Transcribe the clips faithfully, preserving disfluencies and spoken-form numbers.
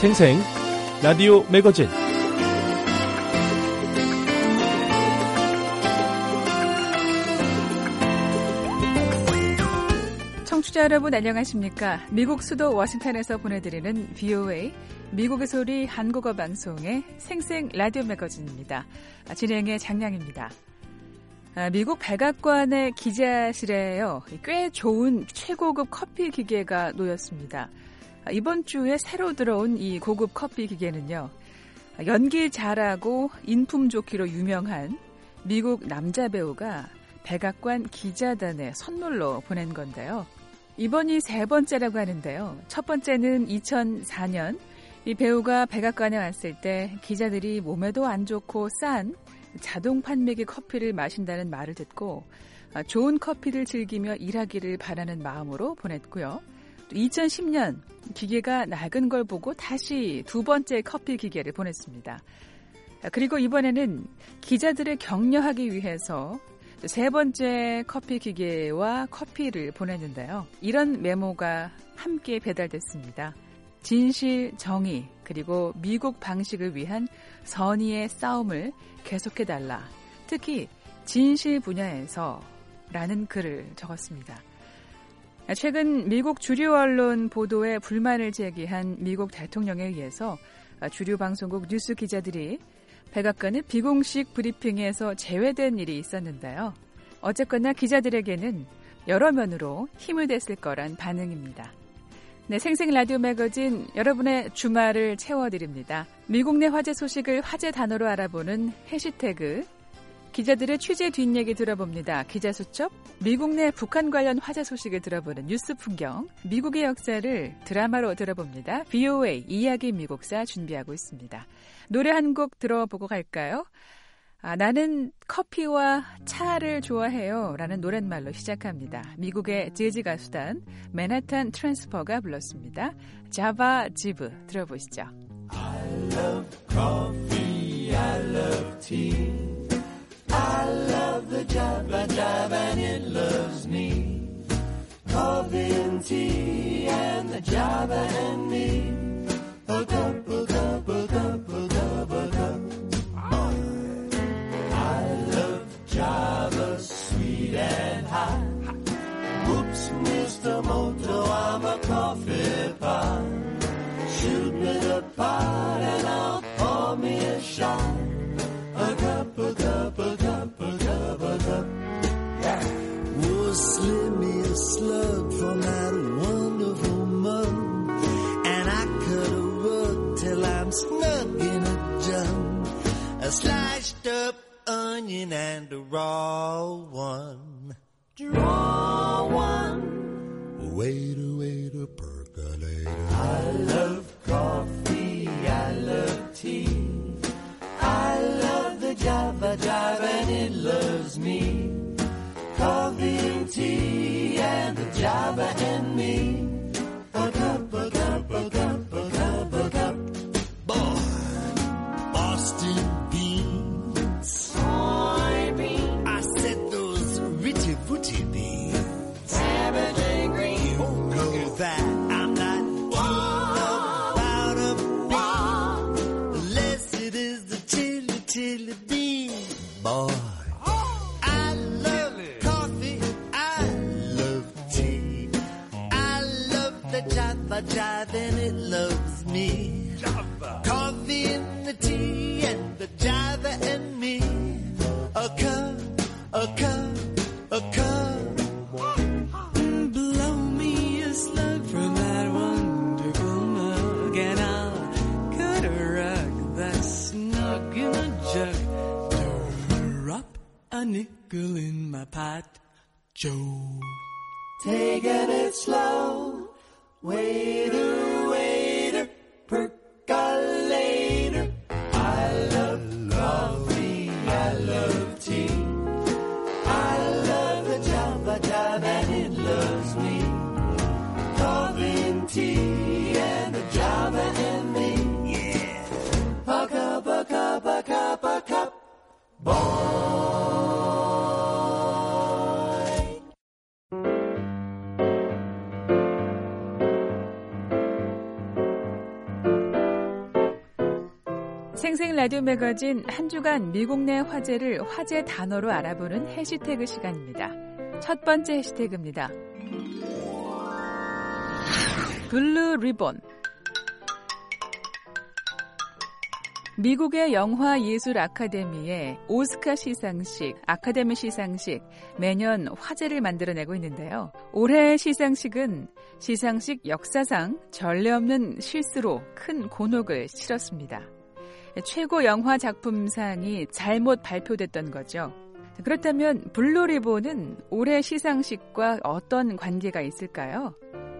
생생 라디오 매거진 청취자 여러분 안녕하십니까? 미국 수도 워싱턴에서 보내드리는 브이오에이 미국의 소리 한국어 방송의 생생 라디오 매거진입니다. 진행의 장량입니다. 미국 백악관의 기자실에요. 꽤 좋은 최고급 커피 기계가 놓였습니다. 이번 주에 새로 들어온 이 고급 커피 기계는요. 연기 잘하고 인품 좋기로 유명한 미국 남자 배우가 백악관 기자단에 선물로 보낸 건데요. 이번이 세 번째라고 하는데요. 첫 번째는 이천사 년 이 배우가 백악관에 왔을 때 기자들이 몸에도 안 좋고 싼 자동 판매기 커피를 마신다는 말을 듣고 좋은 커피를 즐기며 일하기를 바라는 마음으로 보냈고요. 또 이천십 년 기계가 낡은 걸 보고 다시 두 번째 커피 기계를 보냈습니다. 그리고 이번에는 기자들을 격려하기 위해서 세 번째 커피 기계와 커피를 보냈는데요. 이런 메모가 함께 배달됐습니다. 진실, 정의, 그리고 미국 방식을 위한 선의의 싸움을 계속해달라. 특히 진실 분야에서 라는 글을 적었습니다. 최근 미국 주류 언론 보도에 불만을 제기한 미국 대통령에 의해서 주류 방송국 뉴스 기자들이 백악관의 비공식 브리핑에서 제외된 일이 있었는데요. 어쨌거나 기자들에게는 여러 면으로 힘이 됐을 거란 반응입니다. 네, 생생 라디오 매거진 여러분의 주말을 채워드립니다. 미국 내 화제 소식을 화제 단어로 알아보는 해시태그 기자들의 취재 뒷얘기 들어봅니다. 기자수첩 미국 내 북한 관련 화제 소식을 들어보는 뉴스 풍경 미국의 역사를 드라마로 들어봅니다. 브이오에이 이야기 미국사 준비하고 있습니다. 노래 한 곡 들어보고 갈까요? 아, 나는 커피와 차를 좋아해요 라는 노랫말로 시작합니다. 미국의 재즈 가수단 맨하탄 트랜스퍼가 불렀습니다. 자바 지브 들어보시죠. I love coffee, I love tea. I love the Java Jive and it loves me. Coffee and tea and the Java and me. A cup, a cup, a cup, a cup, a cup. I love Java, sweet and hot. Whoops, Mister Moto, I'm a coffee pot. Shoot me the pot and I'll pour me a shot. A cup, a cup, a cup, a cup, a cup. Yeah. Oh, slip me a slug from that wonderful mug. And I cut a rug till I'm snug in a jug. A sliced up onion and a raw one. Draw one. Waiter, waiter, percolator. I love coffee, I love tea. I love the Java Jive and it loves me. Coffee and tea and the Java and me. A cup, a cup, a cup, a cup, a cup. Boy, Boston beans. Soybeans. I said those ritty footy beans. Savage and green. Oh, look at that. I'm not about a bean. Unless it is the chili, chili bean. Boy, I love coffee. I love tea. I love the Java Jive and it loves me. Java. Coffee and the tea and the Java and me. A cup, a cup, a cup. Blow me a slug from that wonderful mug and I'll cut a rug that's snug in a jug. Drop a nickel in my pot, Joe. Taking it slow. Waiter, waiter, percolator. I love coffee, I love tea. I love the Java Jive and it loves me. Coffee and tea and the Java and me. Yeah. A cup, a cup, a cup, a cup. Boy. 생생 라디오 매거진 한 주간 미국 내 화제를 화제 단어로 알아보는 해시태그 시간입니다. 첫 번째 해시태그입니다. 블루 리본. 미국의 영화예술 아카데미의 오스카 시상식, 아카데미 시상식 매년 화제를 만들어내고 있는데요. 올해 시상식은 시상식 역사상 전례 없는 실수로 큰 곤혹을 치렀습니다. 최고 영화 작품상이 잘못 발표됐던 거죠. 그렇다면 블루 리본은 올해 시상식과 어떤 관계가 있을까요?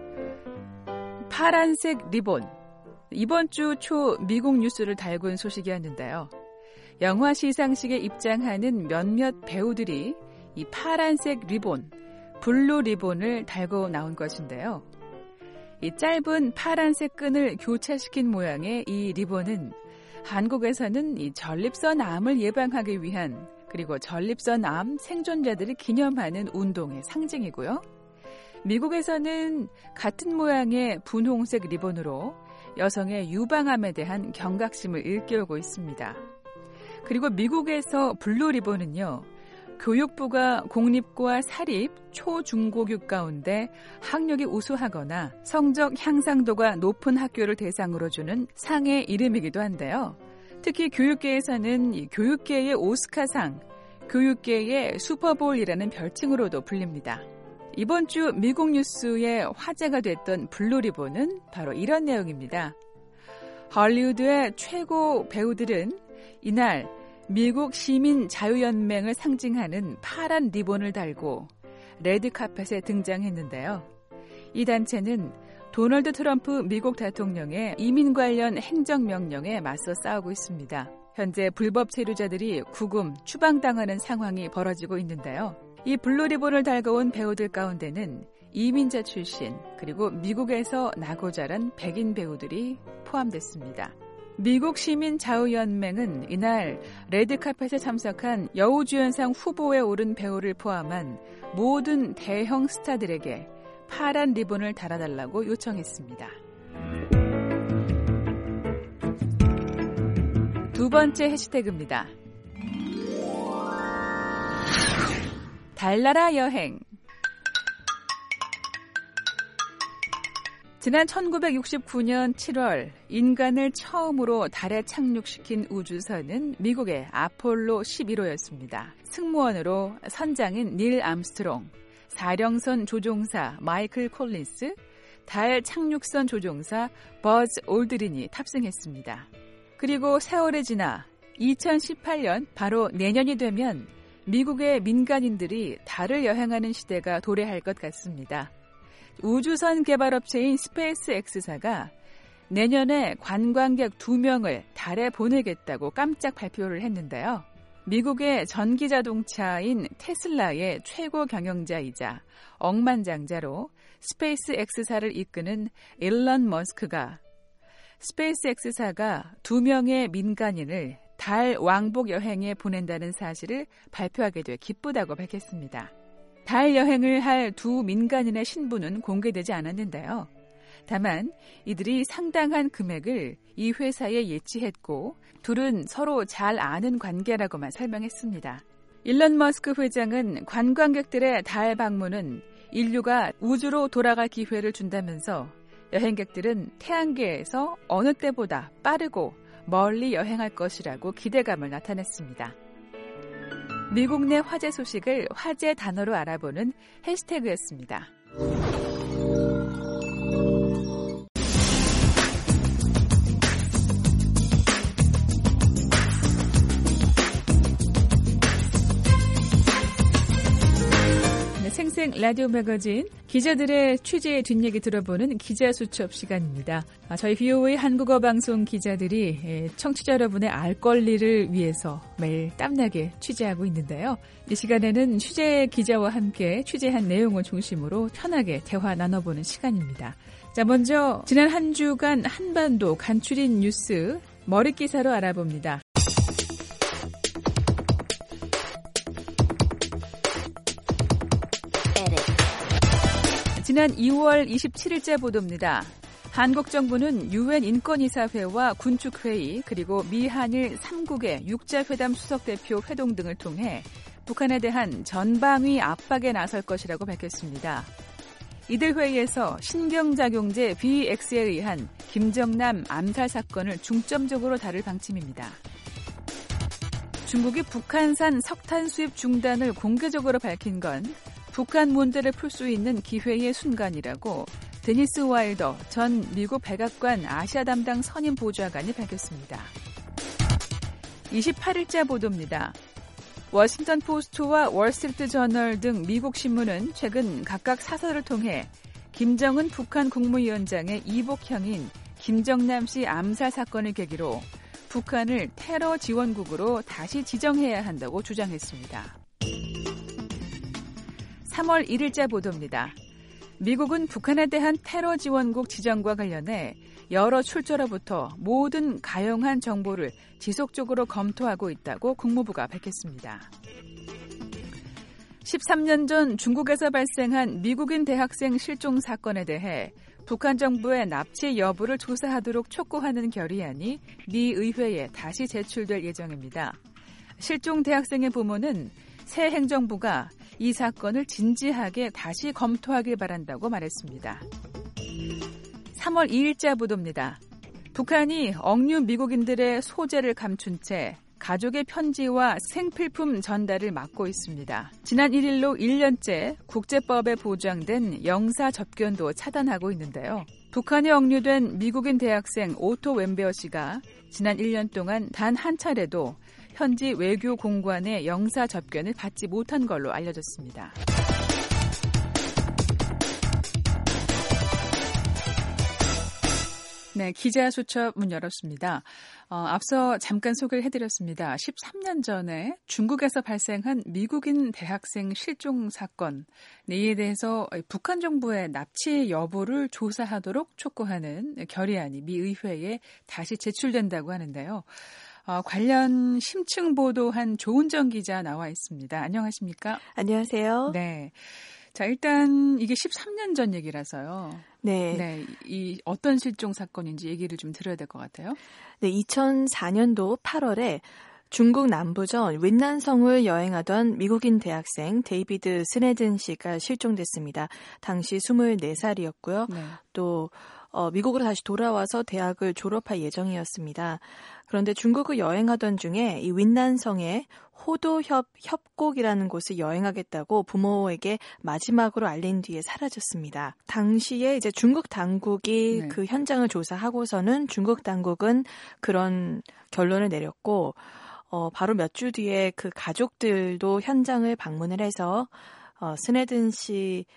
파란색 리본. 이번 주 초 미국 뉴스를 달군 소식이었는데요. 영화 시상식에 입장하는 몇몇 배우들이 이 파란색 리본, 블루 리본을 달고 나온 것인데요. 이 짧은 파란색 끈을 교차시킨 모양의 이 리본은 한국에서는 이 전립선 암을 예방하기 위한 그리고 전립선 암 생존자들을 기념하는 운동의 상징이고요. 미국에서는 같은 모양의 분홍색 리본으로 여성의 유방암에 대한 경각심을 일깨우고 있습니다. 그리고 미국에서 블루 리본은요, 교육부가 공립과 사립, 초, 중고교 가운데 학력이 우수하거나 성적 향상도가 높은 학교를 대상으로 주는 상의 이름이기도 한데요. 특히 교육계에서는 이 교육계의 오스카상, 교육계의 슈퍼볼이라는 별칭으로도 불립니다. 이번 주 미국 뉴스의 화제가 됐던 블루 리본은 바로 이런 내용입니다. 할리우드의 최고 배우들은 이날 미국 시민 자유연맹을 상징하는 파란 리본을 달고 레드카펫에 등장했는데요. 이 단체는 도널드 트럼프 미국 대통령의 이민 관련 행정명령에 맞서 싸우고 있습니다. 현재 불법 체류자들이 구금, 추방당하는 상황이 벌어지고 있는데요. 이 블루 리본을 달고 온 배우들 가운데는 이민자 출신 그리고 미국에서 나고 자란 백인 배우들이 포함됐습니다. 미국 시민 자유연맹은 이날 레드카펫에 참석한 여우주연상 후보에 오른 배우를 포함한 모든 대형 스타들에게 파란 리본을 달아달라고 요청했습니다. 두 번째 해시태그입니다. 달나라 여행. 지난 천구백육십구 년 칠월 인간을 처음으로 달에 착륙시킨 우주선은 미국의 아폴로 십일 호였습니다. 승무원으로 선장인 닐 암스트롱, 사령선 조종사 마이클 콜린스, 달 착륙선 조종사 버즈 올드린이 탑승했습니다. 그리고 세월이 지나 이천십팔 년 바로 내년이 되면 미국의 민간인들이 달을 여행하는 시대가 도래할 것 같습니다. 우주선 개발업체인 스페이스X사가 내년에 관광객 두 명을 달에 보내겠다고 깜짝 발표를 했는데요. 미국의 전기자동차인 테슬라의 최고 경영자이자 억만장자로 스페이스X사를 이끄는 일론 머스크가 스페이스X사가 두 명의 민간인을 달 왕복 여행에 보낸다는 사실을 발표하게 돼 기쁘다고 밝혔습니다. 달 여행을 할 두 민간인의 신분은 공개되지 않았는데요. 다만 이들이 상당한 금액을 이 회사에 예치했고 둘은 서로 잘 아는 관계라고만 설명했습니다. 일론 머스크 회장은 관광객들의 달 방문은 인류가 우주로 돌아갈 기회를 준다면서 여행객들은 태양계에서 어느 때보다 빠르고 멀리 여행할 것이라고 기대감을 나타냈습니다. 미국 내 화제 소식을 화제 단어로 알아보는 해시태그였습니다. 생생 라디오 매거진 기자들의 취재의 뒷얘기 들어보는 기자수첩 시간입니다. 저희 비오에이 한국어 방송 기자들이 청취자 여러분의 알 권리를 위해서 매일 땀나게 취재하고 있는데요. 이 시간에는 취재 기자와 함께 취재한 내용을 중심으로 편하게 대화 나눠보는 시간입니다. 자, 먼저 지난 한 주간 한반도 간추린 뉴스 머릿기사로 알아봅니다. 지난 이월 이십칠일자 보도입니다. 한국 정부는 유엔 인권이사회와 군축회의 그리고 미한일 삼 국의 육자회담 수석대표 회동 등을 통해 북한에 대한 전방위 압박에 나설 것이라고 밝혔습니다. 이들 회의에서 신경작용제 비엑스에 의한 김정남 암살 사건을 중점적으로 다룰 방침입니다. 중국이 북한산 석탄 수입 중단을 공개적으로 밝힌 건 북한 문제를 풀 수 있는 기회의 순간이라고 데니스 와일더 전 미국 백악관 아시아 담당 선임 보좌관이 밝혔습니다. 이십팔 일자 보도입니다. 워싱턴 포스트와 월스트리트 저널 등 미국 신문은 최근 각각 사설을 통해 김정은 북한 국무위원장의 이복형인 김정남 씨 암살 사건을 계기로 북한을 테러 지원국으로 다시 지정해야 한다고 주장했습니다. 삼월 일일자 보도입니다. 미국은 북한에 대한 테러 지원국 지정과 관련해 여러 출처로부터 모든 가용한 정보를 지속적으로 검토하고 있다고 국무부가 밝혔습니다. 십삼 년 전 중국에서 발생한 미국인 대학생 실종 사건에 대해 북한 정부의 납치 여부를 조사하도록 촉구하는 결의안이 미 의회에 다시 제출될 예정입니다. 실종 대학생의 부모는 새 행정부가 이 사건을 진지하게 다시 검토하길 바란다고 말했습니다. 삼월 이일자 보도입니다. 북한이 억류 미국인들의 소재를 감춘 채 가족의 편지와 생필품 전달을 막고 있습니다. 지난 일일로 일 년째 국제법에 보장된 영사 접견도 차단하고 있는데요. 북한에 억류된 미국인 대학생 오토 웬베어 씨가 지난 일 년 동안 단 한 차례도 현지 외교 공관의 영사 접견을 받지 못한 걸로 알려졌습니다. 네, 기자 수첩 문 열었습니다. 어, 앞서 잠깐 소개를 해드렸습니다. 십삼 년 전에 중국에서 발생한 미국인 대학생 실종 사건, 네, 이에 대해서 북한 정부의 납치 여부를 조사하도록 촉구하는 결의안이 미 의회에 다시 제출된다고 하는데요. 어, 관련 심층 보도한 조은정 기자 나와 있습니다. 안녕하십니까? 안녕하세요. 네. 자, 일단 이게 십삼 년 전 얘기라서요. 네. 네. 이 어떤 실종 사건인지 얘기를 좀 들어야 될 것 같아요. 네, 이천사 년도 팔월에 중국 남부전 윈난성을 여행하던 미국인 대학생 데이비드 스네든 씨가 실종됐습니다. 당시 스물네 살이었고요. 네. 또 어, 미국으로 다시 돌아와서 대학을 졸업할 예정이었습니다. 그런데 중국을 여행하던 중에 이 윈난성의 호도협 협곡이라는 곳을 여행하겠다고 부모에게 마지막으로 알린 뒤에 사라졌습니다. 당시에 이제 중국 당국이 네. 그 현장을 조사하고서는 중국 당국은 그런 결론을 내렸고 어, 바로 몇 주 뒤에 그 가족들도 현장을 방문을 해서 어, 스네든 씨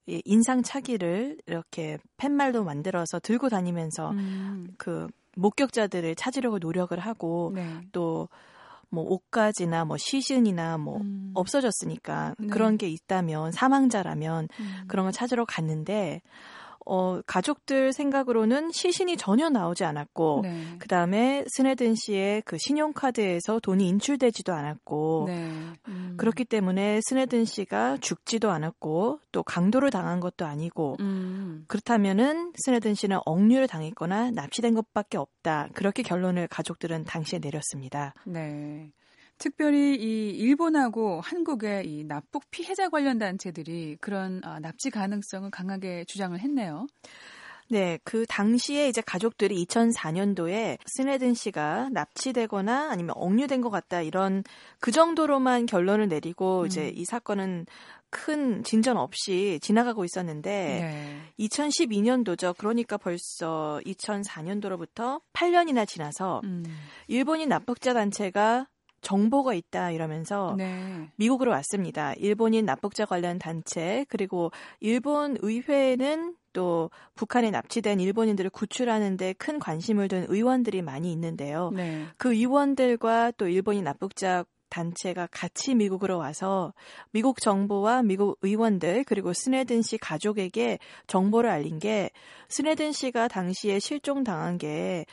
인상착의를 이렇게 팻말로 만들어서 들고 다니면서 음. 그 목격자들을 찾으려고 노력을 하고 네. 또 뭐 옷가지나 뭐 시신이나 뭐 음. 없어졌으니까 네. 그런 게 있다면 사망자라면 음. 그런 걸 찾으러 갔는데 어, 가족들 생각으로는 시신이 전혀 나오지 않았고 네. 그다음에 스네든 씨의 그 신용카드에서 돈이 인출되지도 않았고 네. 음. 그렇기 때문에 스네든 씨가 죽지도 않았고 또 강도를 당한 것도 아니고 음. 그렇다면은 스네든 씨는 억류를 당했거나 납치된 것밖에 없다. 그렇게 결론을 가족들은 당시에 내렸습니다. 네. 특별히 이 일본하고 한국의 이 납북 피해자 관련 단체들이 그런 어, 납치 가능성을 강하게 주장을 했네요. 네, 그 당시에 이제 가족들이 이천사 년도에 스네든 씨가 납치되거나 아니면 억류된 것 같다 이런 그 정도로만 결론을 내리고 음. 이제 이 사건은 큰 진전 없이 지나가고 있었는데 네. 이천십이 년도죠. 그러니까 벌써 이천사 년도로부터 팔 년이나 지나서 음. 일본인 납북자 단체가 정보가 있다 이러면서 네. 미국으로 왔습니다. 일본인 납북자 관련 단체 그리고 일본 의회는 또 북한에 납치된 일본인들을 구출하는 데 큰 관심을 둔 의원들이 많이 있는데요. 네. 그 의원들과 또 일본인 납북자 단체가 같이 미국으로 와서 미국 정부와 미국 의원들 그리고 스네든 씨 가족에게 정보를 알린 게 스네든 씨가 당시에 실종당한 게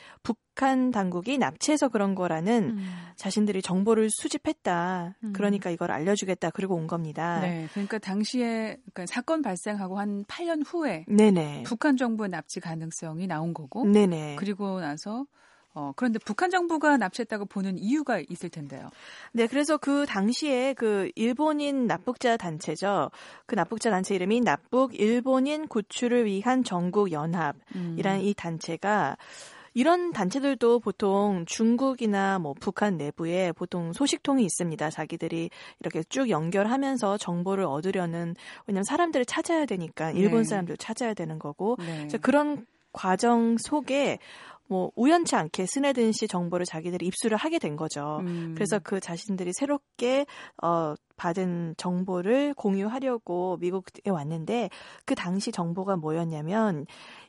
북한 당국이 납치해서 그런 거라는 음. 자신들이 정보를 수집했다. 음. 그러니까 이걸 알려주겠다. 그리고 온 겁니다. 네, 그러니까 당시에 그러니까 사건 발생하고 한 팔 년 후에 네네. 북한 정부의 납치 가능성이 나온 거고 네네. 그리고 나서 어, 그런데 북한 정부가 납치했다고 보는 이유가 있을 텐데요. 네, 그래서 그 당시에 그 일본인 납북자 단체죠. 그 납북자 단체 이름이 납북 일본인 구출을 위한 전국 연합이라는 음. 이 단체가 이런 단체들도 보통 중국이나 뭐 북한 내부에 보통 소식통이 있습니다. 자기들이 이렇게 쭉 연결하면서 정보를 얻으려는, 왜냐하면 사람들을 찾아야 되니까 일본 사람들 찾아야 되는 거고 네. 그런 과정 속에 뭐 우연치 않게 스네든 씨 정보를 자기들이 입수를 하게 된 거죠. 음. 그래서 그 자신들이 새롭게 어, 받은 정보를 공유하려고 미국에 왔는데 그 당시 정보가 뭐였냐면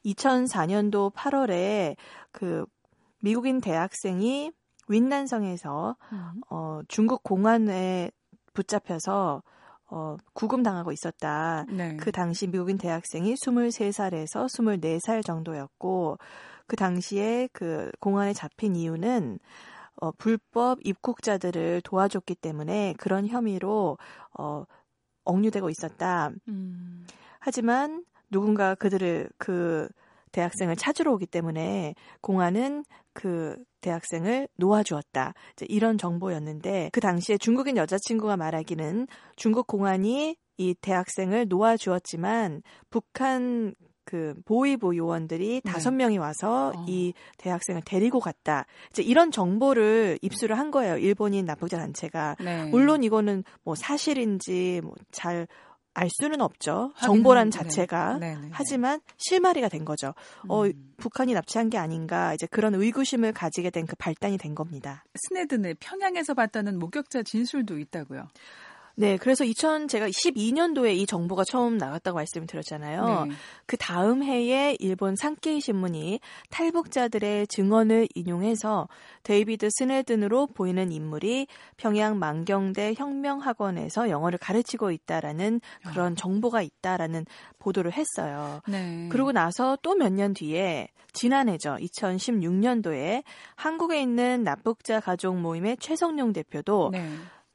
이천사 년도 팔월에 그 미국인 대학생이 윈난성에서 음. 어, 중국 공안에 붙잡혀서 어, 구금당하고 있었다. 네. 그 당시 미국인 대학생이 스물세 살에서 스물네 살 정도였고 그 당시에 그 공안에 잡힌 이유는 어, 불법 입국자들을 도와줬기 때문에 그런 혐의로 어, 억류되고 있었다. 음. 하지만 누군가 그들을 그 대학생을 찾으러 오기 때문에 공안은 그 대학생을 놓아주었다. 이제 이런 정보였는데 그 당시에 중국인 여자친구가 말하기는 중국 공안이 이 대학생을 놓아주었지만 북한 그 보위부 요원들이 다섯 네. 명이 와서 어. 이 대학생을 데리고 갔다. 이제 이런 정보를 입수를 한 거예요. 일본인 납북자 단체가. 네. 물론 이거는 뭐 사실인지 뭐 잘 알 수는 없죠. 정보란 자체가. 네. 네, 네, 네. 하지만 실마리가 된 거죠. 음. 어, 북한이 납치한 게 아닌가. 이제 그런 의구심을 가지게 된 그 발단이 된 겁니다. 스네든을 평양에서 봤다는 목격자 진술도 있다고요. 네, 그래서 이천 제가 십이 년도에 이 정보가 처음 나왔다고 말씀을 드렸잖아요. 네. 그 다음 해에 일본 산케이 신문이 탈북자들의 증언을 인용해서 데이비드 스네든으로 보이는 인물이 평양 만경대 혁명학원에서 영어를 가르치고 있다라는 그런 어. 정보가 있다라는 보도를 했어요. 네. 그러고 나서 또 몇 년 뒤에 지난해죠. 이천십육 년도에 한국에 있는 납북자 가족 모임의 최성룡 대표도 네.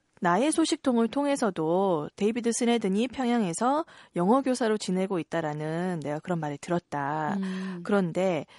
나의 소식통을 통해서도 데이비드 스네든이 평양에서 영어 교사로 지내고 있다라는 내가 그런 말을 들었다. 음. 그런데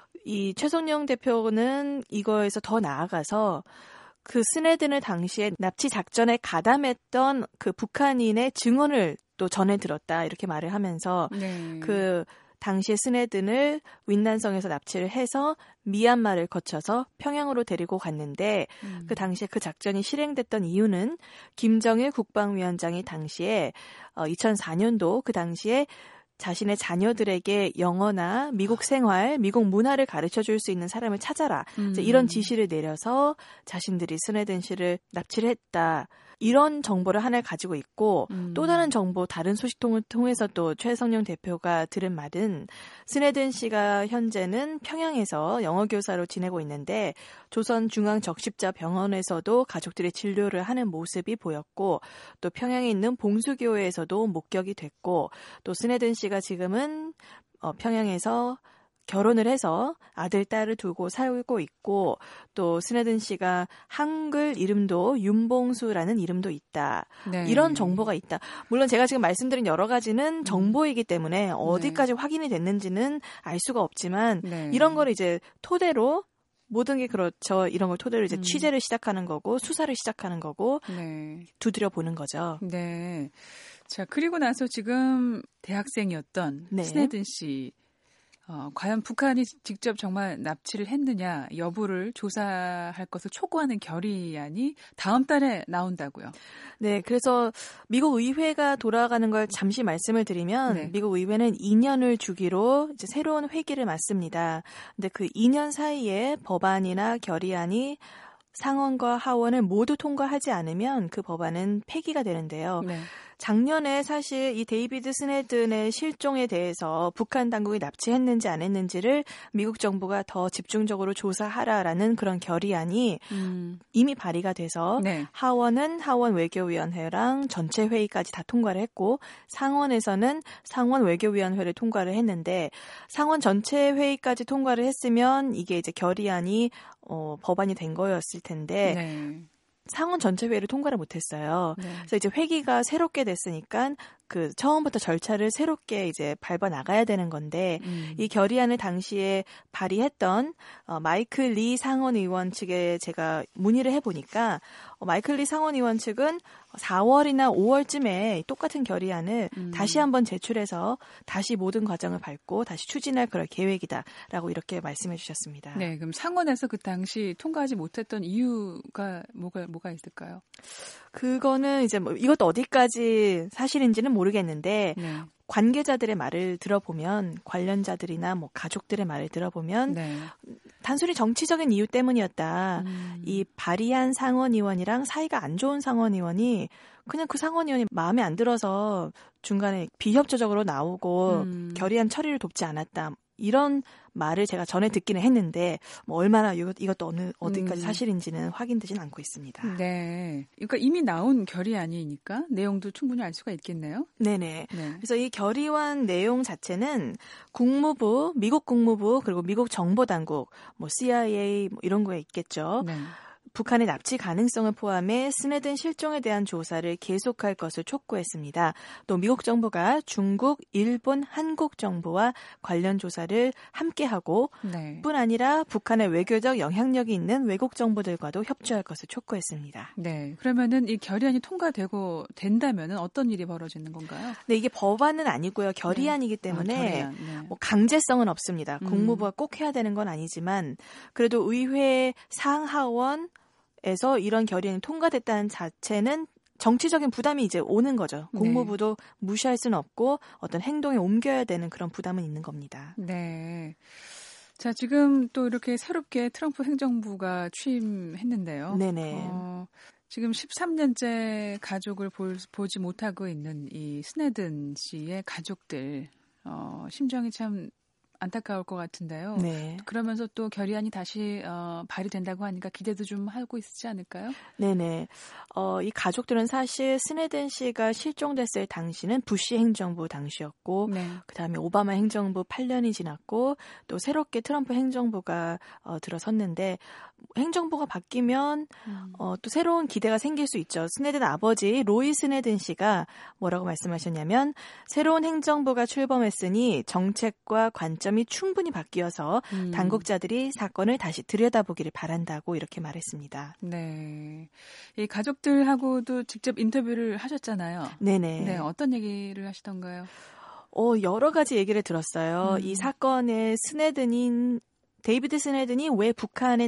이 최성룡 대표는 이거에서 더 나아가서 그 스네든을 당시에 납치 작전에 가담했던 그 북한인의 증언을 또 전해 들었다. 이렇게 말을 하면서 네. 그 당시에 스네든을 윈난성에서 납치를 해서 미얀마를 거쳐서 평양으로 데리고 갔는데 음. 그 당시에 그 작전이 실행됐던 이유는 김정일 국방위원장이 당시에 어, 이천사 년도 그 당시에 자신의 자녀들에게 영어나 미국 생활, 미국 문화를 가르쳐줄 수 있는 사람을 찾아라. 음. 이런 지시를 내려서 자신들이 스네든 씨를 납치를 했다. 이런 정보를 하나를 가지고 있고 음. 또 다른 정보, 다른 소식통을 통해서 또 최성룡 대표가 들은 말은 스네든 씨가 현재는 평양에서 영어 교사로 지내고 있는데 조선중앙적십자병원에서도 가족들의 진료를 하는 모습이 보였고 또 평양에 있는 봉수교회에서도 목격이 됐고 또 스네든 씨가 지금은 어, 평양에서 결혼을 해서 아들, 딸을 두고 살고 있고 또 스네든 씨가 한글 이름도 윤봉수라는 이름도 있다. 네. 이런 정보가 있다. 물론 제가 지금 말씀드린 여러 가지는 정보이기 때문에 어디까지 네. 확인이 됐는지는 알 수가 없지만 네. 이런 걸 이제 토대로 모든 게 그렇죠. 이런 걸 토대로 이제 음. 취재를 시작하는 거고 수사를 시작하는 거고 네. 두드려 보는 거죠. 네. 자, 그리고 나서 지금 대학생이었던 네. 스네든 씨 어, 과연 북한이 직접 정말 납치를 했느냐 여부를 조사할 것을 촉구하는 결의안이 다음 달에 나온다고요. 네, 그래서 미국 의회가 돌아가는 걸 잠시 말씀을 드리면 네. 미국 의회는 이 년을 주기로 이제 새로운 회기를 맞습니다. 근데 그 이 년 사이에 법안이나 결의안이 상원과 하원을 모두 통과하지 않으면 그 법안은 폐기가 되는데요. 네. 작년에 사실 이 데이비드 스네든의 실종에 대해서 북한 당국이 납치했는지 안 했는지를 미국 정부가 더 집중적으로 조사하라라는 그런 결의안이 음. 이미 발의가 돼서 네. 하원은 하원 외교위원회랑 전체 회의까지 다 통과를 했고 상원에서는 상원 외교위원회를 통과를 했는데 상원 전체 회의까지 통과를 했으면 이게 이제 결의안이 어, 법안이 된 거였을 텐데 네. 상원 전체 회의를 통과를 못했어요. 네. 그래서 이제 회기가 새롭게 됐으니까 그 처음부터 절차를 새롭게 이제 밟아 나가야 되는 건데 음. 이 결의안을 당시에 발의했던 어, 마이클 리 상원 의원 측에 제가 문의를 해보니까 어, 마이클 리 상원 의원 측은 사월이나 오월쯤에 똑같은 결의안을 음. 다시 한번 제출해서 다시 모든 과정을 밟고 다시 추진할 그럴 계획이다라고 이렇게 말씀해 주셨습니다. 네, 그럼 상원에서 그 당시 통과하지 못했던 이유가 뭐가 뭐가 있을까요? 그거는 이제 뭐 이것도 어디까지 사실인지는 모르겠는데 네. 관계자들의 말을 들어보면 관련자들이나 뭐 가족들의 말을 들어보면 네. 단순히 정치적인 이유 때문이었다. 음. 이 발의한 상원의원이랑 사이가 안 좋은 상원의원이 그냥 그 상원의원이 마음에 안 들어서 중간에 비협조적으로 나오고 음. 결의안 처리를 돕지 않았다. 이런 말을 제가 전에 듣기는 했는데 뭐 얼마나 이것, 이것도 어느 어디까지 음. 사실인지는 확인되진 않고 있습니다. 네, 그러니까 이미 나온 결의안이니까 내용도 충분히 알 수가 있겠네요. 네네. 네. 그래서 이 결의안 내용 자체는 국무부, 미국 국무부 그리고 미국 정보당국, 뭐 씨아이에이 뭐 이런 거에 있겠죠. 네. 북한의 납치 가능성을 포함해 스네든 실종에 대한 조사를 계속할 것을 촉구했습니다. 또 미국 정부가 중국, 일본, 한국 정부와 관련 조사를 함께하고 네. 뿐 아니라 북한의 외교적 영향력이 있는 외국 정부들과도 협조할 것을 촉구했습니다. 네, 그러면은 이 결의안이 통과되고 된다면은 어떤 일이 벌어지는 건가요? 네, 이게 법안은 아니고요. 결의안이기 때문에 네. 아, 결의안. 네. 뭐 강제성은 없습니다. 음. 국무부가 꼭 해야 되는 건 아니지만 그래도 의회 상하원 에서 이런 결의안이 통과됐다는 자체는 정치적인 부담이 이제 오는 거죠. 국무부도 네. 무시할 수는 없고 어떤 행동에 옮겨야 되는 그런 부담은 있는 겁니다. 네. 자, 지금 또 이렇게 새롭게 트럼프 행정부가 취임했는데요. 네네. 어, 지금 십삼 년째 가족을 볼, 보지 못하고 있는 이 스네든 씨의 가족들 어, 심정이 참 안타까울 것 같은데요. 네. 그러면서 또 결의안이 다시 어, 발의된다고 하니까 기대도 좀 하고 있지 않을까요? 네네. 어, 이 가족들은 사실 스네든 씨가 실종됐을 당시는 부시 행정부 당시였고 네. 그다음에 오바마 행정부 팔 년이 지났고 또 새롭게 트럼프 행정부가 어, 들어섰는데 행정부가 바뀌면 음. 어, 또 새로운 기대가 생길 수 있죠. 스네든 아버지 로이 스네든 씨가 뭐라고 말씀하셨냐면 새로운 행정부가 출범했으니 정책과 관점이 충분히 바뀌어서 음. 당국자들이 사건을 다시 들여다보기를 바란다고 이렇게 말했습니다. 네, 이 가족들하고도 직접 인터뷰를 하셨잖아요. 네네. 네, 어떤 얘기를 하시던가요? 어, 여러 가지 얘기를 들었어요. 음. 이 사건의 스네든인 데이비드 스네든이 왜 북한에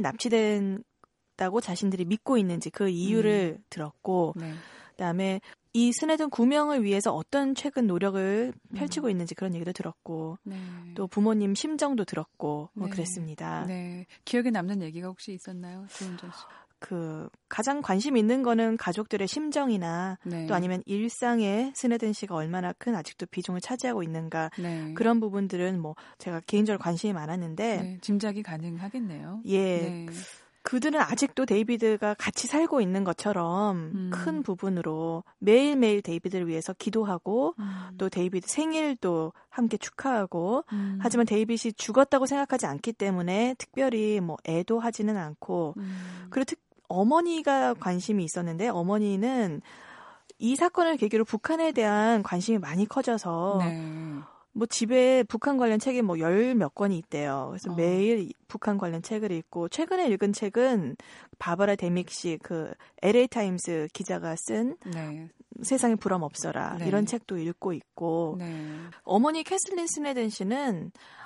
납치된다고 자신들이 믿고 있는지 그 이유를 음. 들었고 네. 그다음에 이 스네든 구명을 위해서 어떤 최근 노력을 펼치고 음. 있는지 그런 얘기도 들었고 네. 또 부모님 심정도 들었고 뭐 네. 그랬습니다. 네. 기억에 남는 얘기가 혹시 있었나요? 조은정 씨. 그 가장 관심 있는 거는 가족들의 심정이나 네. 또 아니면 일상에 스네든 씨가 얼마나 큰 아직도 비중을 차지하고 있는가 네. 그런 부분들은 뭐 제가 개인적으로 관심이 많았는데 네. 짐작이 가능하겠네요. 예, 네. 그들은 아직도 데이비드가 같이 살고 있는 것처럼 음. 큰 부분으로 매일매일 데이비드를 위해서 기도하고 음. 또 데이비드 생일도 함께 축하하고 음. 하지만 데이비드이 죽었다고 생각하지 않기 때문에 특별히 뭐 애도하지는 않고 음. 그리고 특 어머니가 관심이 있었는데 어머니는 이 사건을 계기로 북한에 대한 관심이 많이 커져서 네. 뭐 집에 북한 관련 책이 뭐 열 몇 권이 있대요. 그래서 어. 매일 북한 관련 책을 읽고 최근에 읽은 책은 바바라 데믹시 그 엘에이 타임스 기자가 쓴 네. 세상에 불엄 없어라 네. 이런 책도 읽고 있고 네. 어머니 캐슬린 스네든 씨는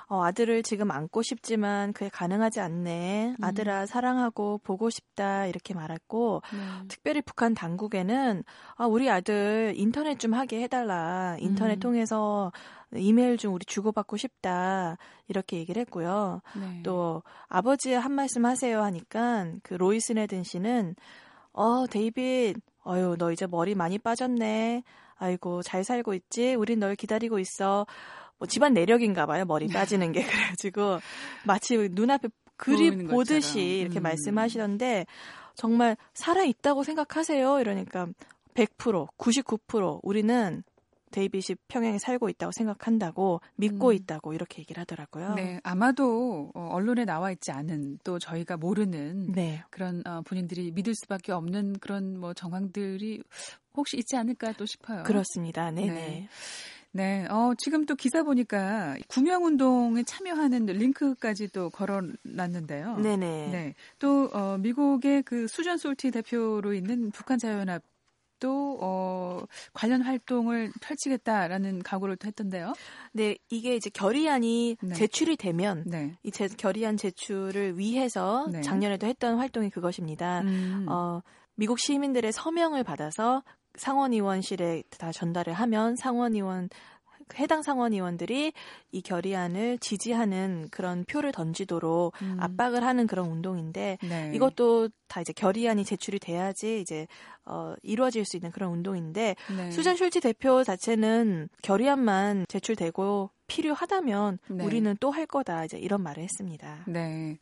어, 아들을 지금 안고 싶지만 그게 가능하지 않네. 음. 아들아 사랑하고 보고 싶다 이렇게 말했고 네. 특별히 북한 당국에는 아, 우리 아들 인터넷 좀 하게 해달라. 인터넷 음. 통해서 이메일 좀 우리 주고받고 싶다 이렇게 얘기를 했고요. 네. 또 아버지 한 말씀 하세요 하니까 그 로이 스네든 씨는 어 데이빗 어휴 너 이제 머리 많이 빠졌네. 아이고 잘 살고 있지? 우린 널 기다리고 있어. 뭐 집안 내력인가 봐요. 머리 빠지는 게. 그래가지고 마치 눈앞에 그리 보듯이 이렇게 음. 말씀하시던데 정말 살아있다고 생각하세요? 이러니까 백 퍼센트, 구십구 퍼센트 우리는 데이빗이 평양에 살고 있다고 생각한다고 믿고 음. 있다고 이렇게 얘기를 하더라고요. 네, 아마도 어, 언론에 나와 있지 않은 또 저희가 모르는 네. 그런 어, 본인들이 믿을 수밖에 없는 그런 뭐 정황들이 혹시 있지 않을까 또 싶어요. 그렇습니다. 네네. 네. 네, 어, 지금 또 기사 보니까 구명운동에 참여하는 링크까지 또 걸어놨는데요. 네네. 네, 또 어, 미국의 그 수전 솔티 대표로 있는 북한 자유연합 또 어, 관련 활동을 펼치겠다라는 각오를 또 했던데요. 네, 이게 이제 결의안이 네. 제출이 되면 네. 이 제, 결의안 제출을 위해서 네. 작년에도 했던 활동이 그것입니다. 음. 어, 미국 시민들의 서명을 받아서 상원의원실에 다 전달을 하면 상원의원 해당 상원의원들이 이 결의안을 지지하는 그런 표를 던지도록 음. 압박을 하는 그런 운동인데 네. 이것도 다 이제 결의안이 제출이 돼야지 이제 어, 이루어질 수 있는 그런 운동인데 네. 수잔 슐츠 대표 자체는 결의안만 제출되고 필요하다면 네. 우리는 또 할 거다 이제 이런 말을 했습니다. 네.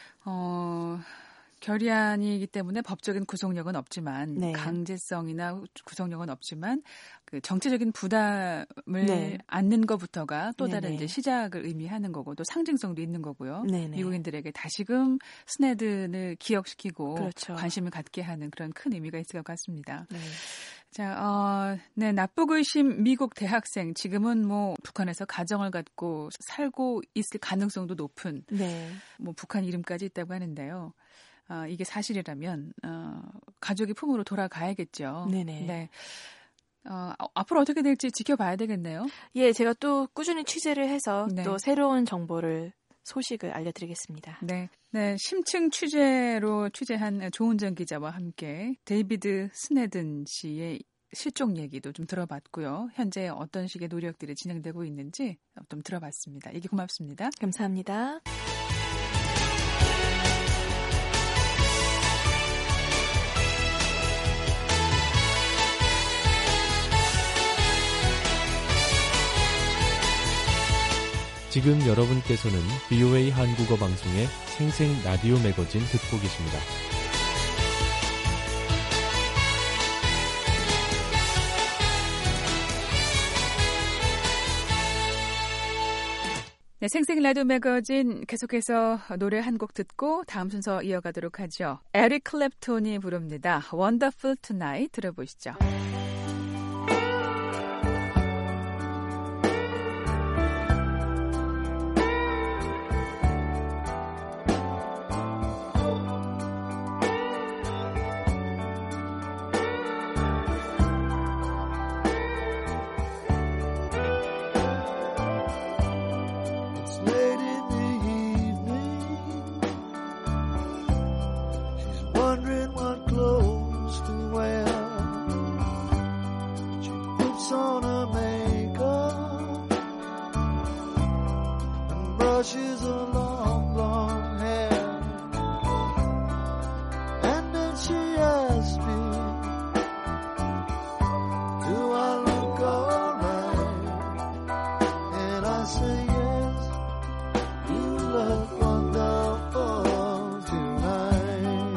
어, 결의안이기 때문에 법적인 구속력은 없지만 네. 강제성이나 구속력은 없지만 그 정치적인 부담을 네. 안는 것부터가 또 다른 네네. 이제 시작을 의미하는 거고 또 상징성도 있는 거고요. 네네. 미국인들에게 다시금 스네든을 기억시키고 그렇죠. 관심을 갖게 하는 그런 큰 의미가 있을 것 같습니다. 네. 자, 어, 네, 납북의심 미국 대학생 지금은 뭐 북한에서 가정을 갖고 살고 있을 가능성도 높은 네. 뭐 북한 이름까지 있다고 하는데요. 어, 이게 사실이라면 어, 가족의 품으로 돌아가야겠죠. 네네. 네. 어, 앞으로 어떻게 될지 지켜봐야 되겠네요. 예, 제가 또 꾸준히 취재를 해서 네. 또 새로운 정보를 소식을 알려드리겠습니다. 네, 네, 심층 취재로 취재한 조은정 기자와 함께 데이비드 스네든 씨의 실종 얘기도 좀 들어봤고요. 현재 어떤 식의 노력들이 진행되고 있는지 좀 들어봤습니다. 얘기 고맙습니다. 감사합니다. 지금 여러분께서는 브이오에이 한국어 방송의 생생 라디오 매거진 듣고 계십니다. 네, 생생 라디오 매거진 계속해서 노래 한 곡 듣고 다음 순서 이어가도록 하죠. 에릭 클랩톤이 부릅니다. Wonderful Tonight 들어보시죠. Brushes her long, long hair, and then she asked me, do I look alright? And I say yes, you look wonderful tonight.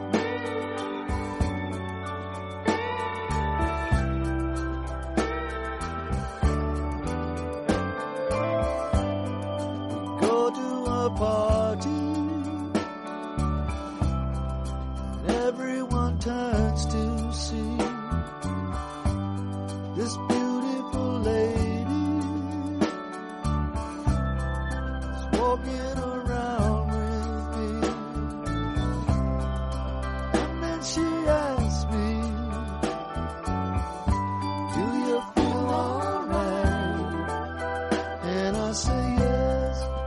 Go to a party, and everyone turns to see this beautiful lady is walking around with me. And then she asks me, do you feel alright? And I say yes,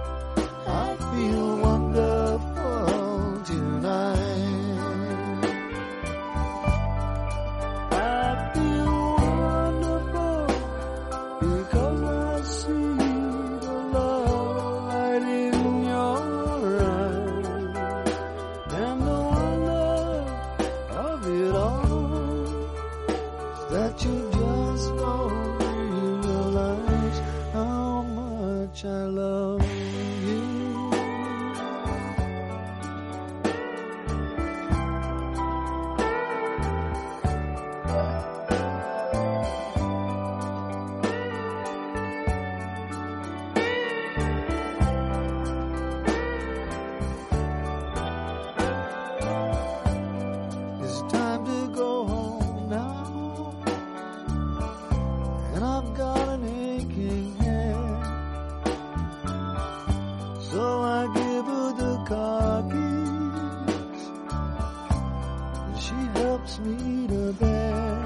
her bed.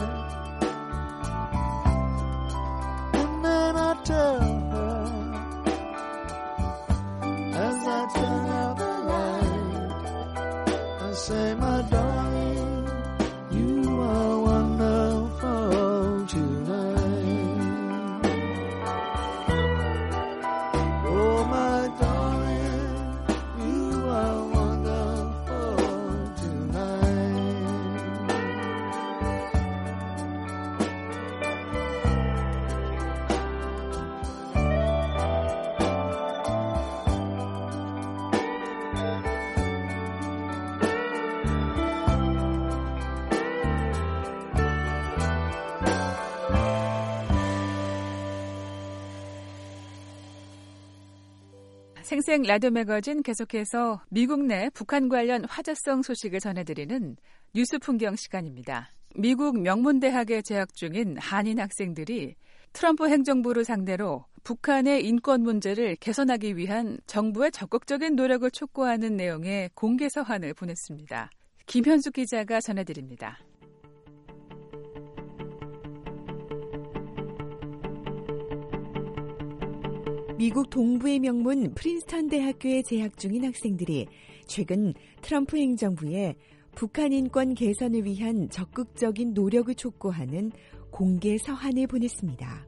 And then I tell her, as I turn out the light, I say, my darling, you are wonderful tonight. Oh, my darling, you are wonderful tonight. 생생 라디오 매거진 계속해서 미국 내 북한 관련 화제성 소식을 전해드리는 뉴스 풍경 시간입니다. 미국 명문대학에 재학 중인 한인 학생들이 트럼프 행정부를 상대로 북한의 인권 문제를 개선하기 위한 정부의 적극적인 노력을 촉구하는 내용의 공개 서한을 보냈습니다. 김현숙 기자가 전해드립니다. 미국 동부의 명문 프린스턴 대학교에 재학 중인 학생들이 최근 트럼프 행정부에 북한 인권 개선을 위한 적극적인 노력을 촉구하는 공개 서한을 보냈습니다.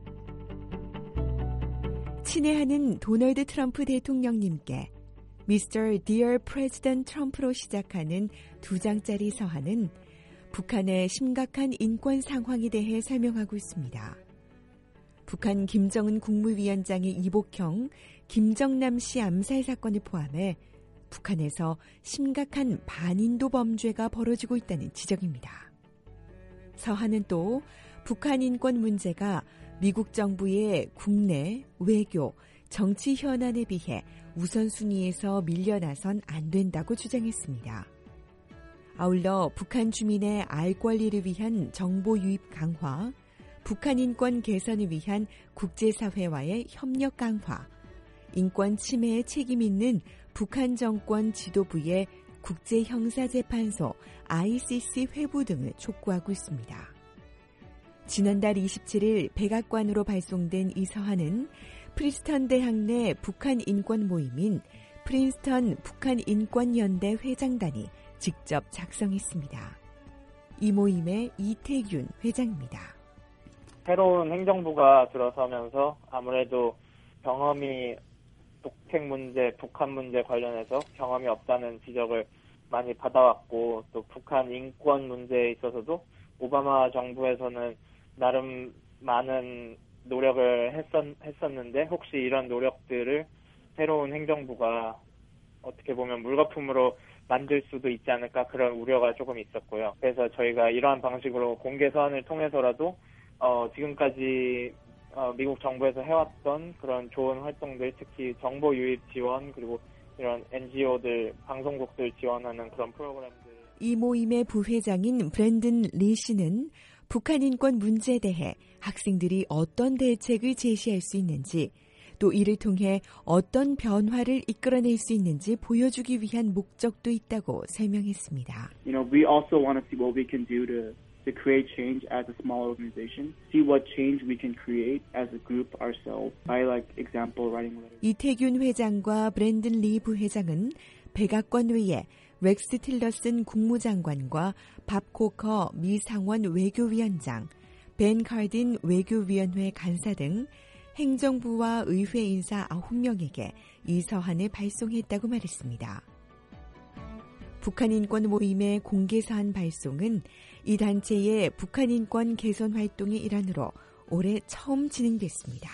친애하는 도널드 트럼프 대통령님께 미스터 Dear President Trump로 시작하는 두 장짜리 서한은 북한의 심각한 인권 상황에 대해 설명하고 있습니다. 북한 김정은 국무위원장의 이복형 김정남 씨 암살 사건을 포함해 북한에서 심각한 반인도 범죄가 벌어지고 있다는 지적입니다. 서한은 또 북한 인권 문제가 미국 정부의 국내, 외교, 정치 현안에 비해 우선순위에서 밀려나선 안 된다고 주장했습니다. 아울러 북한 주민의 알 권리를 위한 정보 유입 강화, 북한 인권 개선을 위한 국제사회와의 협력 강화, 인권 침해에 책임 있는 북한 정권 지도부의 국제형사재판소 아이씨씨 회부 등을 촉구하고 있습니다. 지난달 이십칠일 백악관으로 발송된 이 서한은 프린스턴 대학 내 북한 인권 모임인 프린스턴 북한인권연대 회장단이 직접 작성했습니다. 이 모임의 이태균 회장입니다. 새로운 행정부가 들어서면서 아무래도 경험이 북핵 문제, 북한 문제 관련해서 경험이 없다는 지적을 많이 받아왔고 또 북한 인권 문제에 있어서도 오바마 정부에서는 나름 많은 노력을 했었, 했었는데 혹시 이런 노력들을 새로운 행정부가 어떻게 보면 물거품으로 만들 수도 있지 않을까 그런 우려가 조금 있었고요. 그래서 저희가 이러한 방식으로 공개 서한을 통해서라도 어, 지금까지 어, 미국 정부에서 해왔던 그런 좋은 활동들, 특히 정보 유입 지원 그리고 이런 엔지오들, 방송국들 지원하는 그런 프로그램들. 이 모임의 부회장인 브랜든 리 씨는 북한 인권 문제에 대해 학생들이 어떤 대책을 제시할 수 있는지 또 이를 통해 어떤 변화를 이끌어낼 수 있는지 보여주기 위한 목적도 있다고 설명했습니다. You know, we also want to see what we can do to to create change as a small organization, see what change we can create as a group ourselves by like example writing letters. 이태균 회장과 브랜든 리 부회장은 백악관 외에 렉스 틸러슨 국무장관과 밥 코커 미 상원 외교위원장, 벤 카딘 외교위원회 간사 등 행정부와 의회 인사 아홉 명에게 이 서한을 발송했다고 말했습니다. 북한 인권 모임의 공개 서한 발송은 이 단체의 북한 인권 개선 활동의 일환으로 올해 처음 진행됐습니다.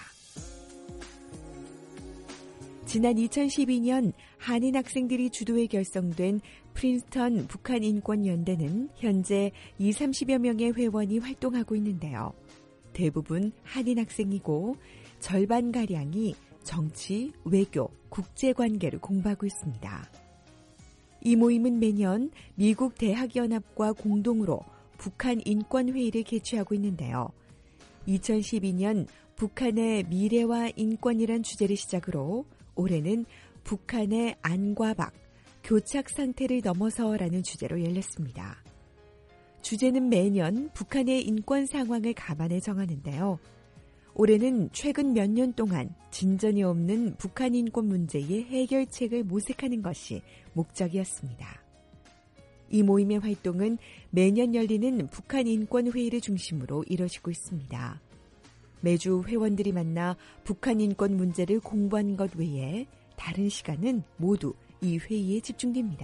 지난 이천십이년 한인 학생들이 주도해 결성된 프린스턴 북한인권연대는 현재 이삼십여 명의 회원이 활동하고 있는데요. 대부분 한인 학생이고 절반가량이 정치, 외교, 국제관계를 공부하고 있습니다. 이 모임은 매년 미국 대학연합과 공동으로 북한 인권회의를 개최하고 있는데요. 이천십이년 북한의 미래와 인권이란 주제를 시작으로 올해는 북한의 안과 박, 교착 상태를 넘어서라는 주제로 열렸습니다. 주제는 매년 북한의 인권 상황을 감안해 정하는데요. 올해는 최근 몇 년 동안 진전이 없는 북한 인권 문제의 해결책을 모색하는 것이 목적이었습니다. 이 모임의 활동은 매년 열리는 북한 인권회의를 중심으로 이뤄지고 있습니다. 매주 회원들이 만나 북한 인권 문제를 공부한 것 외에 다른 시간은 모두 이 회의에 집중됩니다.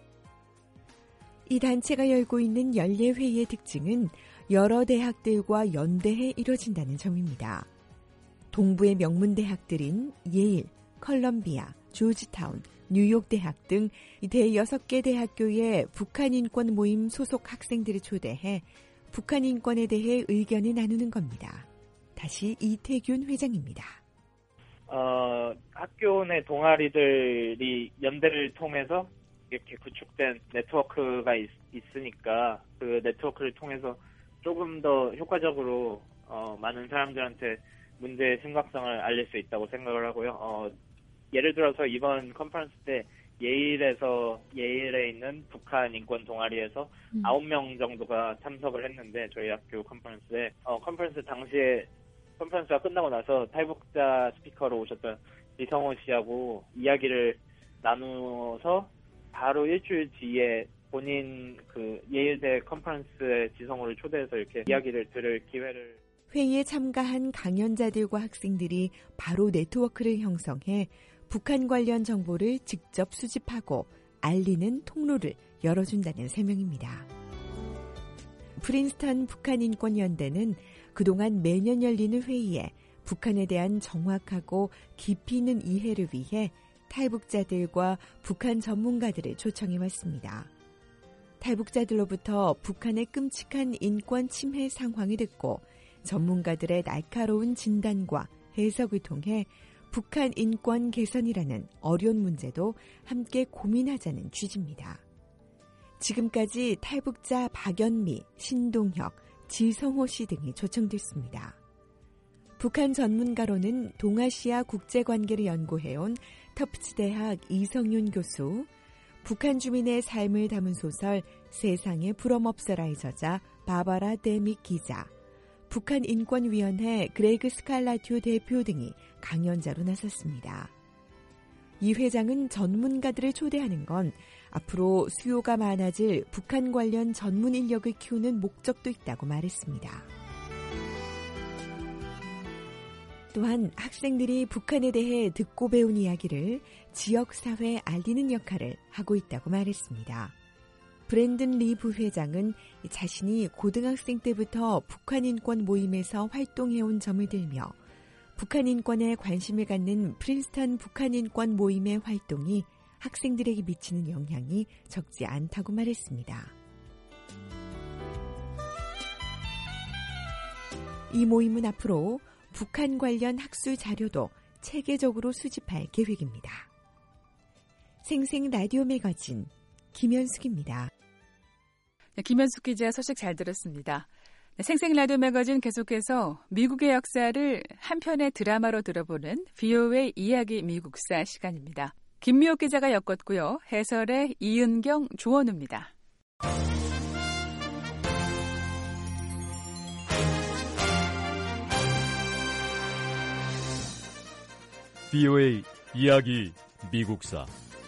이 단체가 열고 있는 연례회의의 특징은 여러 대학들과 연대해 이뤄진다는 점입니다. 동부의 명문대학들인 예일, 컬럼비아, 조지타운, 뉴욕 대학 등 대여섯 개 대학교의 북한 인권 모임 소속 학생들을 초대해 북한 인권에 대해 의견을 나누는 겁니다. 다시 이태균 회장입니다. 어, 학교 내 동아리들이 연대를 통해서 이렇게 구축된 네트워크가 있, 있으니까 그 네트워크를 통해서 조금 더 효과적으로 어, 많은 사람들한테 문제의 심각성을 알릴 수 있다고 생각을 하고요. 어, 예를 들어서 이번 컨퍼런스 때 예일에서 예일에 있는 북한 인권 동아리에서 음. 아홉 명 정도가 참석을 했는데 저희 학교 컨퍼런스에 어, 컨퍼런스 당시에 컨퍼런스가 끝나고 나서 탈북자 스피커로 오셨던 리성호 씨하고 이야기를 나누어서 바로 일주일 뒤에 본인 그 예일대 컨퍼런스에 지성호를 초대해서 이렇게 이야기를 들을 기회를 회의에 참가한 강연자들과 학생들이 바로 네트워크를 형성해 북한 관련 정보를 직접 수집하고 알리는 통로를 열어준다는 설명입니다. 프린스턴 북한인권연대는 그동안 매년 열리는 회의에 북한에 대한 정확하고 깊이 있는 이해를 위해 탈북자들과 북한 전문가들을 초청해왔습니다. 탈북자들로부터 북한의 끔찍한 인권 침해 상황을 듣고 전문가들의 날카로운 진단과 해석을 통해 북한 인권 개선이라는 어려운 문제도 함께 고민하자는 취지입니다. 지금까지 탈북자 박연미, 신동혁, 지성호 씨 등이 초청됐습니다. 북한 전문가로는 동아시아 국제관계를 연구해온 터프츠 대학 이성윤 교수, 북한 주민의 삶을 담은 소설 세상에 부럼없어라의 저자 바바라 데믹 기자, 북한인권위원회 그레이그 스칼라튜 대표 등이 강연자로 나섰습니다. 이 회장은 전문가들을 초대하는 건 앞으로 수요가 많아질 북한 관련 전문 인력을 키우는 목적도 있다고 말했습니다. 또한 학생들이 북한에 대해 듣고 배운 이야기를 지역사회에 알리는 역할을 하고 있다고 말했습니다. 브랜든 리 부회장은 자신이 고등학생 때부터 북한인권 모임에서 활동해온 점을 들며 북한 인권에 관심을 갖는 프린스턴 북한인권 모임의 활동이 학생들에게 미치는 영향이 적지 않다고 말했습니다. 이 모임은 앞으로 북한 관련 학술 자료도 체계적으로 수집할 계획입니다. 생생 라디오 매거진 김현숙입니다. 네, 김현숙 기자 소식 잘 들었습니다. 네, 생생 라디오 매거진 계속해서 미국의 역사를 한 편의 드라마로 들어보는 브이오에이 이야기 미국사 시간입니다. 김미옥 기자가 엮었고요. 해설의 이은경, 조원우입니다. 브이오에이 이야기 미국사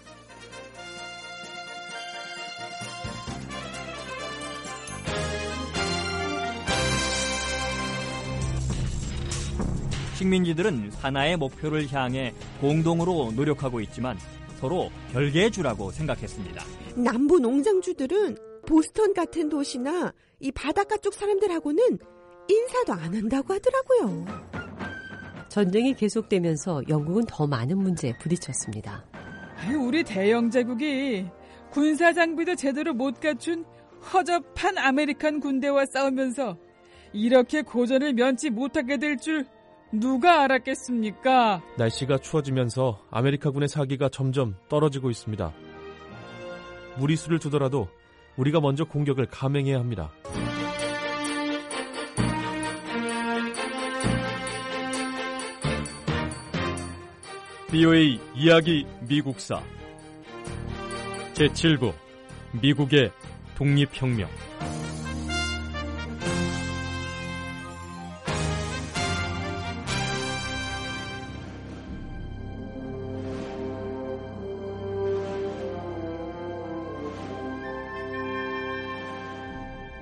식민지들은 하나의 목표를 향해 공동으로 노력하고 있지만 서로 별개의 주라고 생각했습니다. 남부 농장주들은 보스턴 같은 도시나 이 바닷가 쪽 사람들하고는 인사도 안 한다고 하더라고요. 전쟁이 계속되면서 영국은 더 많은 문제에 부딪혔습니다. 우리 대영 제국이 군사 장비도 제대로 못 갖춘 허접한 아메리칸 군대와 싸우면서 이렇게 고전을 면치 못하게 될 줄 누가 알았겠습니까? 날씨가 추워지면서 아메리카군의 사기가 점점 떨어지고 있습니다. 무리수를 두더라도 우리가 먼저 공격을 감행해야 합니다. 브이오에이 이야기 미국사 제칠 부 미국의 독립혁명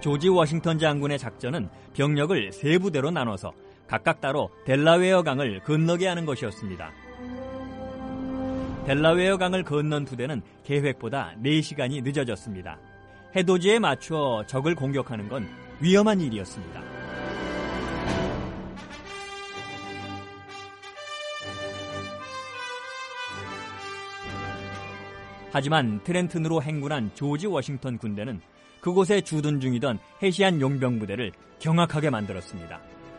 조지 워싱턴 장군의 작전은 병력을 세 부대로 나눠서 각각 따로 델라웨어 강을 건너게 하는 것이었습니다. 델라웨어 강을 건넌 부대는 계획보다 네 시간이 늦어졌습니다. 해돋이에 맞춰 적을 공격하는 건 위험한 일이었습니다. 하지만 트렌튼으로 행군한 조지 워싱턴 군대는 그곳에 주둔 중이던 해시안 용병 부대를 경악하게 만들었습니다.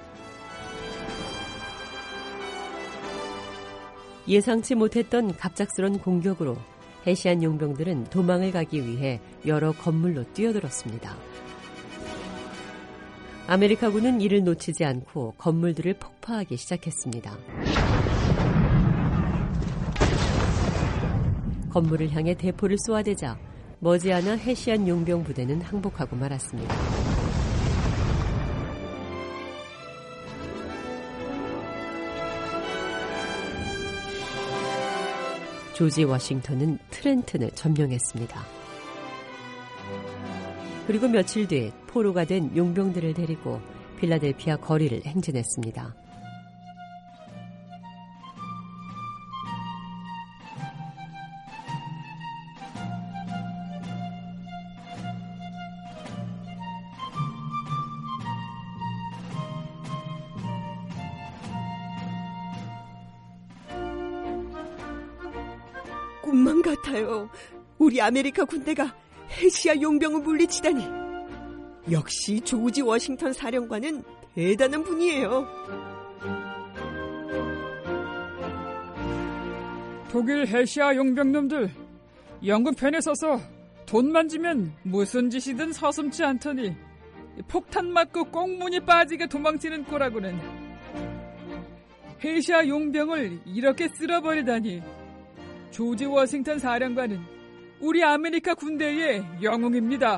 예상치 못했던 갑작스런 공격으로 해시안 용병들은 도망을 가기 위해 여러 건물로 뛰어들었습니다. 아메리카군은 이를 놓치지 않고 건물들을 폭파하기 시작했습니다. 건물을 향해 대포를 쏘아대자 머지않아 해시안 용병 부대는 항복하고 말았습니다. 조지 워싱턴은 트렌튼을 점령했습니다. 그리고 며칠 뒤 포로가 된 용병들을 데리고 필라델피아 거리를 행진했습니다. 꿈만 같아요. 우리 아메리카 군대가 해시아 용병을 물리치다니. 역시 조지 워싱턴 사령관은 대단한 분이에요. 독일 해시아 용병놈들, 영국 편에 서서 돈 만지면 무슨 짓이든 서슴지 않더니 폭탄 맞고 꽁무니 빠지게 도망치는 꼴하고는. 해시아 용병을 이렇게 쓸어버리다니. 조지 워싱턴 사령관은 우리 아메리카 군대의 영웅입니다.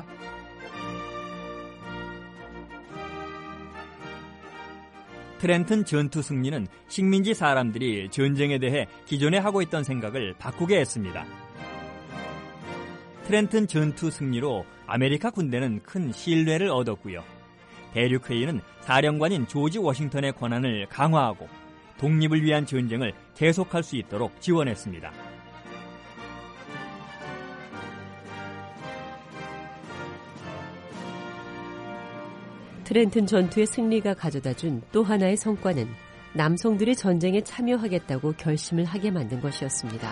트렌튼 전투 승리는 식민지 사람들이 전쟁에 대해 기존에 하고 있던 생각을 바꾸게 했습니다. 트렌튼 전투 승리로 아메리카 군대는 큰 신뢰를 얻었고요. 대륙회의는 사령관인 조지 워싱턴의 권한을 강화하고 독립을 위한 전쟁을 계속할 수 있도록 지원했습니다. 트렌튼 전투의 승리가 가져다준 또 하나의 성과는 남성들이 전쟁에 참여하겠다고 결심을 하게 만든 것이었습니다.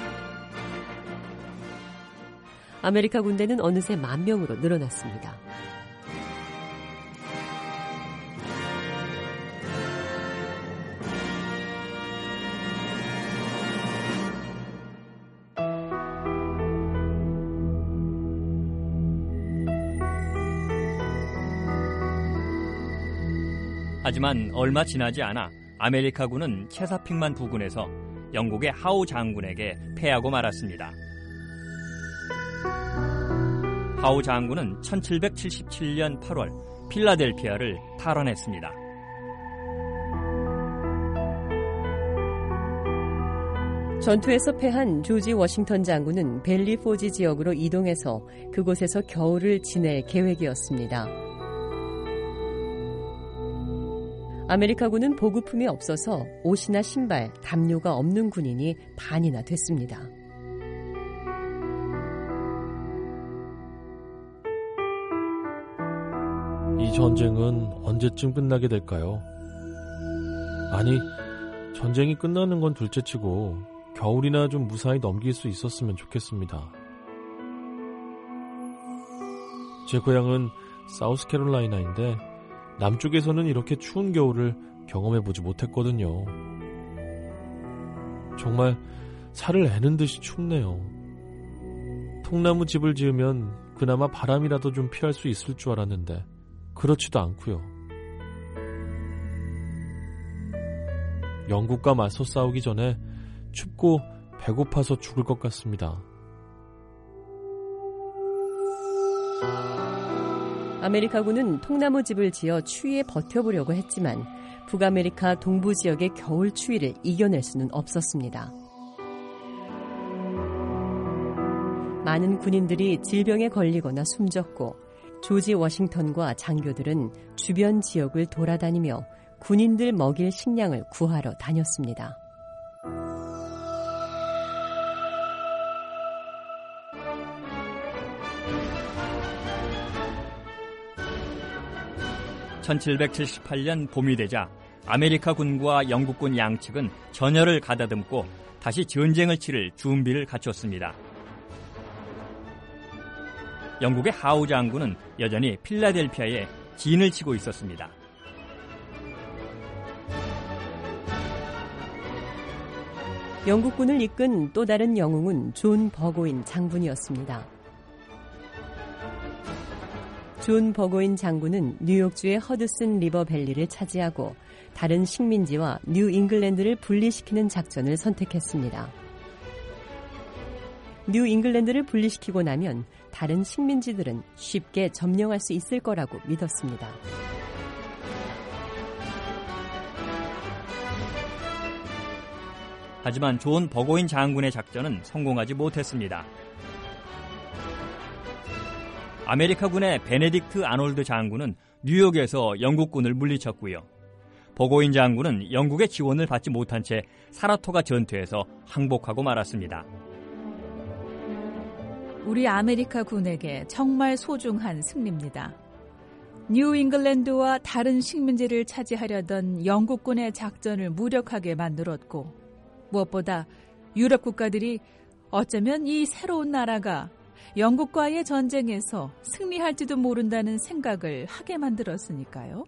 아메리카 군대는 어느새 만 명으로 늘어났습니다. 하지만 얼마 지나지 않아 아메리카군은 체사픽만 부근에서 영국의 하우 장군에게 패하고 말았습니다. 하우 장군은 천칠백칠십칠 년 팔월 필라델피아를 탈환했습니다. 전투에서 패한 조지 워싱턴 장군은 벨리포지 지역으로 이동해서 그곳에서 겨울을 지낼 계획이었습니다. 아메리카군은 보급품이 없어서 옷이나 신발, 담요가 없는 군인이 반이나 됐습니다. 이 전쟁은 언제쯤 끝나게 될까요? 아니, 전쟁이 끝나는 건 둘째치고 겨울이나 좀 무사히 넘길 수 있었으면 좋겠습니다. 제 고향은 사우스캐롤라이나인데 남쪽에서는 이렇게 추운 겨울을 경험해보지 못했거든요. 정말 살을 애는 듯이 춥네요. 통나무 집을 지으면 그나마 바람이라도 좀 피할 수 있을 줄 알았는데 그렇지도 않고요. 영국과 맞서 싸우기 전에 춥고 배고파서 죽을 것 같습니다. 아메리카군은 통나무 집을 지어 추위에 버텨보려고 했지만 북아메리카 동부 지역의 겨울 추위를 이겨낼 수는 없었습니다. 많은 군인들이 질병에 걸리거나 숨졌고 조지 워싱턴과 장교들은 주변 지역을 돌아다니며 군인들 먹일 식량을 구하러 다녔습니다. 천칠백칠십팔 년 봄이 되자 아메리카 군과 영국군 양측은 전열을 가다듬고 다시 전쟁을 치를 준비를 갖췄습니다. 영국의 하우 장군은 여전히 필라델피아에 진을 치고 있었습니다. 영국군을 이끈 또 다른 영웅은 존 버고인 장군이었습니다. 존 버고인 장군은 뉴욕주의 허드슨 리버 밸리를 차지하고 다른 식민지와 뉴 잉글랜드를 분리시키는 작전을 선택했습니다. 뉴 잉글랜드를 분리시키고 나면 다른 식민지들은 쉽게 점령할 수 있을 거라고 믿었습니다. 하지만 존 버고인 장군의 작전은 성공하지 못했습니다. 아메리카군의 베네딕트 아놀드 장군은 뉴욕에서 영국군을 물리쳤고요. 버고인 장군은 영국의 지원을 받지 못한 채 사라토가 전투에서 항복하고 말았습니다. 우리 아메리카 군에게 정말 소중한 승리입니다. 뉴 잉글랜드와 다른 식민지를 차지하려던 영국군의 작전을 무력하게 만들었고 무엇보다 유럽 국가들이 어쩌면 이 새로운 나라가 영국과의 전쟁에서 승리할지도 모른다는 생각을 하게 만들었으니까요.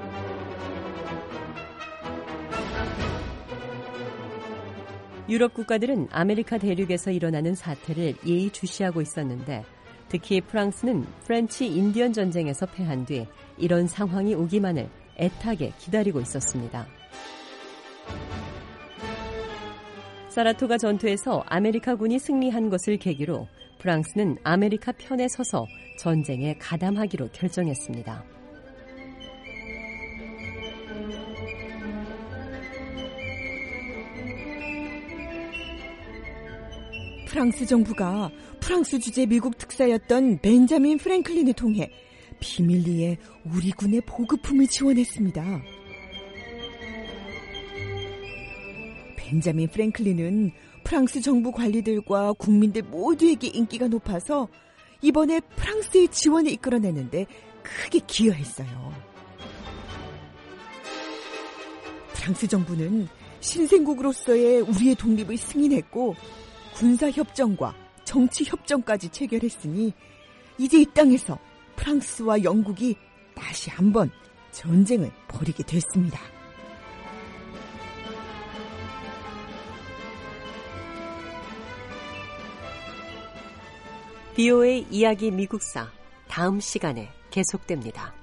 유럽 국가들은 아메리카 대륙에서 일어나는 사태를 예의주시하고 있었는데 특히 프랑스는 프렌치 인디언 전쟁에서 패한 뒤 이런 상황이 오기만을 애타게 기다리고 있었습니다. 사라토가 전투에서 아메리카군이 승리한 것을 계기로 프랑스는 아메리카 편에 서서 전쟁에 가담하기로 결정했습니다. 프랑스 정부가 프랑스 주재 미국 특사였던 벤자민 프랭클린을 통해 비밀리에 우리 군의 보급품을 지원했습니다. 벤자민 프랭클린은 프랑스 정부 관리들과 국민들 모두에게 인기가 높아서 이번에 프랑스의 지원을 이끌어내는데 크게 기여했어요. 프랑스 정부는 신생국으로서의 우리의 독립을 승인했고 군사협정과 정치협정까지 체결했으니 이제 이 땅에서 프랑스와 영국이 다시 한번 전쟁을 벌이게 됐습니다. 비오에이 이야기 미국사 다음 시간에 계속됩니다.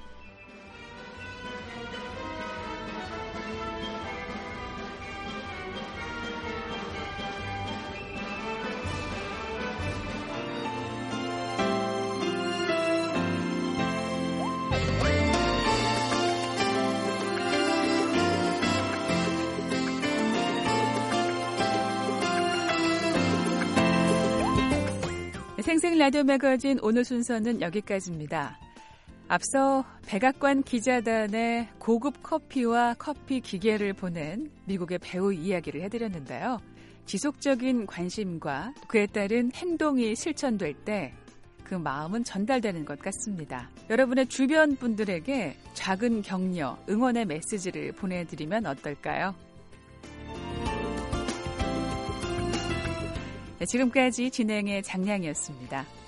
생생 라디오 매거진 오늘 순서는 여기까지입니다. 앞서 백악관 기자단의 고급 커피와 커피 기계를 보낸 미국의 배우 이야기를 해드렸는데요. 지속적인 관심과 그에 따른 행동이 실천될 때 그 마음은 전달되는 것 같습니다. 여러분의 주변 분들에게 작은 격려, 응원의 메시지를 보내드리면 어떨까요? 네, 지금까지 진행의 장량이었습니다.